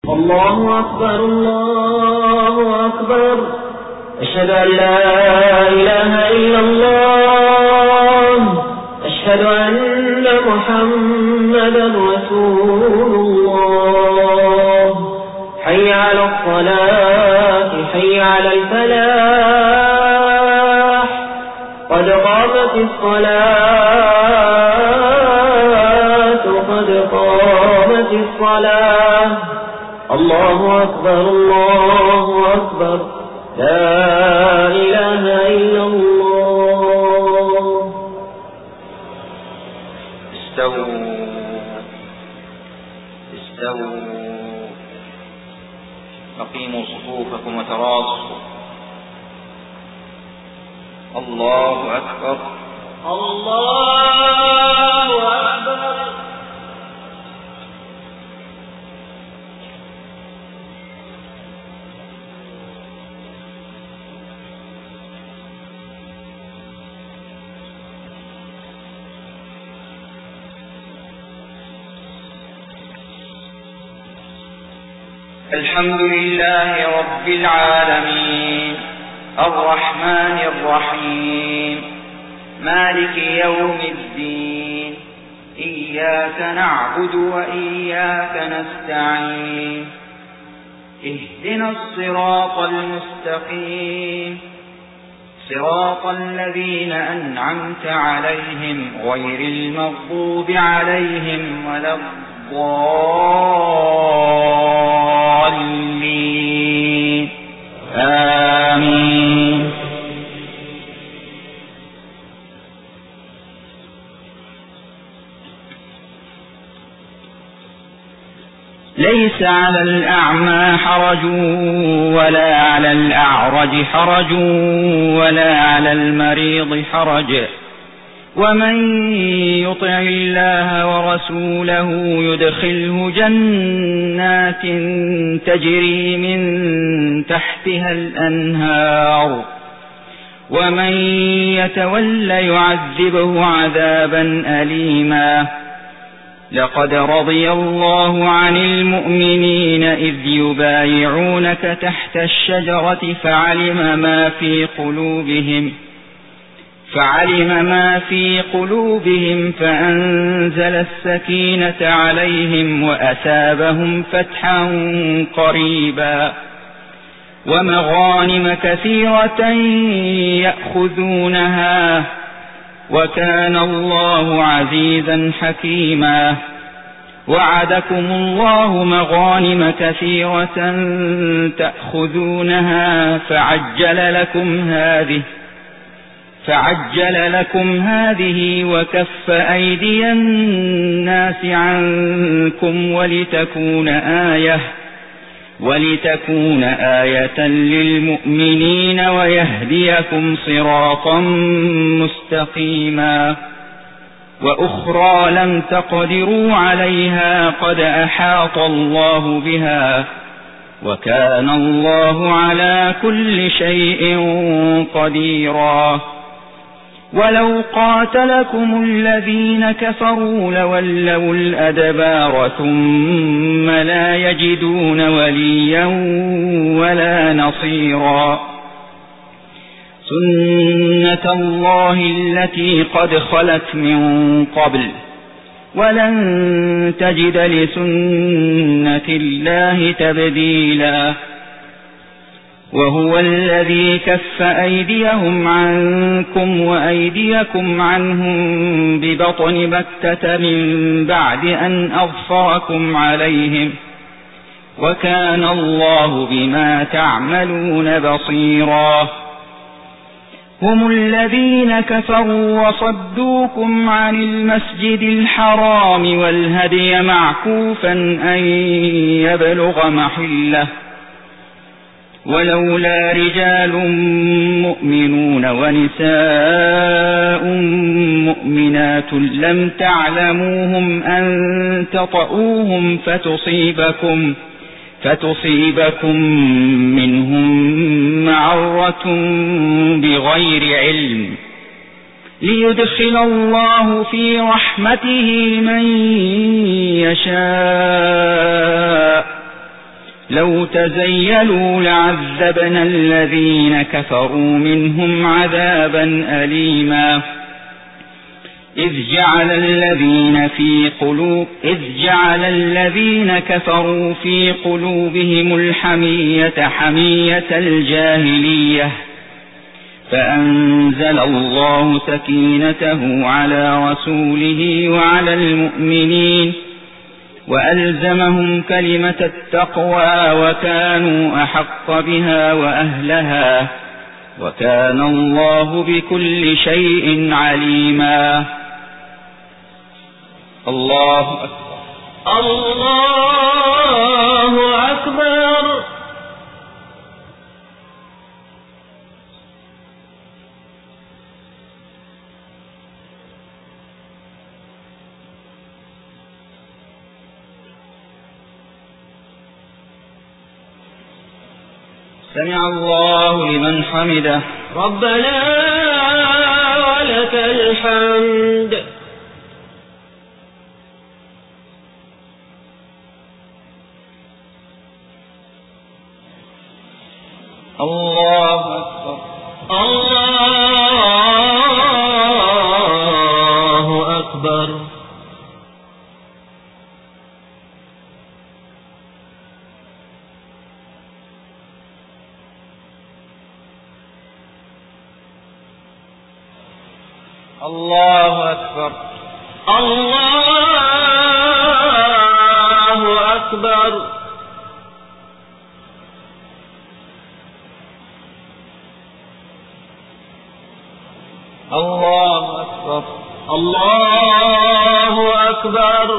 الله أكبر الله أكبر. أشهد أن لا إله إلا الله. أشهد أن محمدا رسول الله. حي على الصلاة حي على الفلاح. قد قامت الصلاة قد قامت الصلاة. الله أكبر الله أكبر. لا إله إلا الله. استووا استووا. أقيموا صفوفكم وتراصوا. الله أكبر الله أكبر. الحمد لله رب العالمين الرحمن الرحيم مالك يوم الدين. إياك نعبد وإياك نستعين. اهدنا الصراط المستقيم صراط الذين أنعمت عليهم غير المغضوب عليهم ولا الضالين. آمين. ليس على الأعمى حرج ولا على الأعرج حرج ولا على المريض حرج ومن يطع الله ورسوله يدخله جنات تجري من تحتها الأنهار ومن يتول يعذبه عذابا أليما. لقد رضي الله عن المؤمنين إذ يبايعونك تحت الشجرة فعلم ما في قلوبهم فأنزل السكينة عليهم وأثابهم فتحا قريبا ومغانم كثيرة يأخذونها وكان الله عزيزا حكيما. وعدكم الله مغانم كثيرة تأخذونها فعجل لكم هذه وكف أيدي الناس عنكم ولتكون آية للمؤمنين ويهديكم صراطا مستقيما. وأخرى لم تقدروا عليها قد أحاط الله بها وكان الله على كل شيء قديرا. ولو قاتلكم الذين كفروا لولوا الأدبار ثم لا يجدون وليا ولا نصيرا. سنة الله التي قد خلت من قبل ولن تجد لسنة الله تبديلا. وهو الذي كف أيديهم عنكم وأيديكم عنهم ببطن مكة من بعد أن أظفركم عليهم وكان الله بما تعملون بصيرا. هم الذين كفروا وصدوكم عن المسجد الحرام والهدي معكوفا أن يبلغ محله ولولا رجال مؤمنون ونساء مؤمنات لم تعلموهم أن تطؤوهم فتصيبكم منهم معرة بغير علم ليدخل الله في رحمته من يشاء لو تزيلوا لعذبنا الذين كفروا منهم عذابا أليما إذ جعل الذين كفروا في قلوبهم الحمية حمية الجاهلية فأنزل الله سكينته على رسوله وعلى المؤمنين وألزمهم كلمة التقوى وكانوا أحق بها وأهلها وكان الله بكل شيء عليما. الله أكبر. الله أكبر. سمع الله لمن حمده. ربنا ولك الحمد. الله أكبر. الله أكبر. الله أكبر. الله أكبر. الله أكبر. الله أكبر.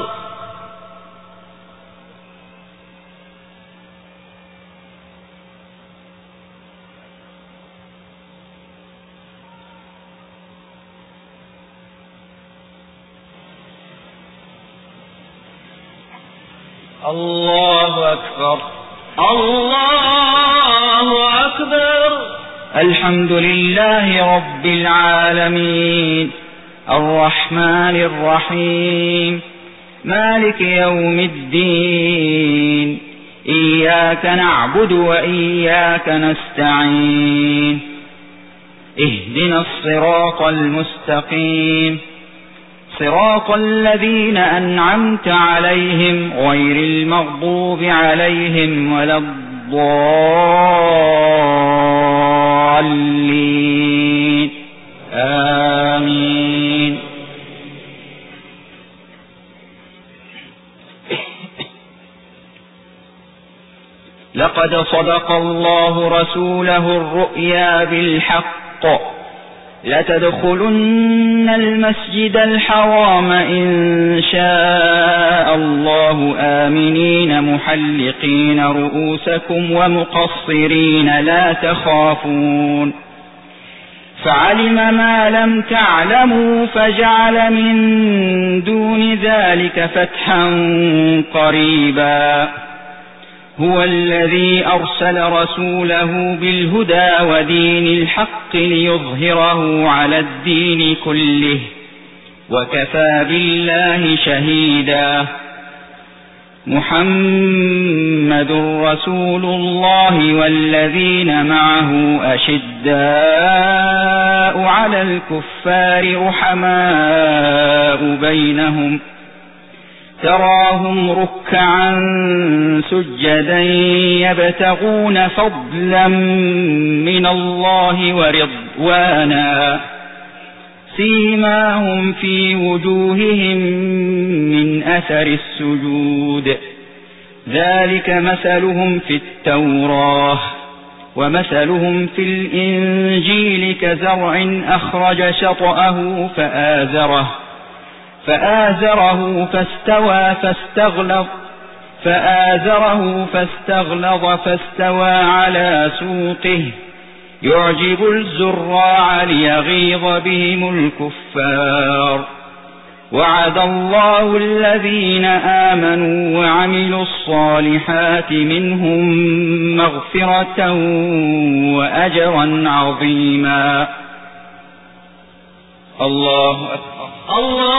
الله أكبر. الله أكبر. الحمد لله رب العالمين الرحمن الرحيم مالك يوم الدين إياك نعبد وإياك نستعين اهدنا الصراط المستقيم صراط الذين أنعمت عليهم غير المغضوب عليهم ولا الضالين آمين. لقد صدق الله رسوله الرؤيا بالحق لتدخلن المسجد الحرام إن شاء الله آمنين محلقين رؤوسكم ومقصرين لا تخافون فعلم ما لم تعلموا فجعل من دون ذلك فتحا قريبا هو الذي أرسل رسوله بالهدى ودين الحق ليظهره على الدين كله وكفى بالله شهيدا. محمد رسول الله والذين معه أشداء على الكفار رحماء بينهم تراهم ركعا سجدا يبتغون فضلا من الله ورضوانا سيماهم في وجوههم من أثر السجود ذلك مثلهم في التوراة ومثلهم في الإنجيل كزرع أخرج شطأه فآزره فاستغلظ فاستوى على سوقه يعجب الزراع ليغيظ بهم الكفار. وعد الله الذين آمنوا وعملوا الصالحات منهم مغفرة وأجرا عظيما. الله أكبر.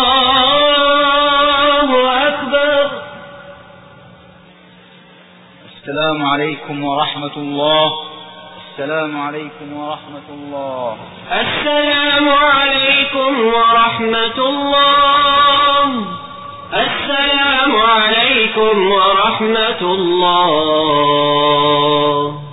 الله أكبر. السلام عليكم ورحمة الله. السلام عليكم ورحمة الله. السلام عليكم ورحمة الله. السلام عليكم ورحمة الله.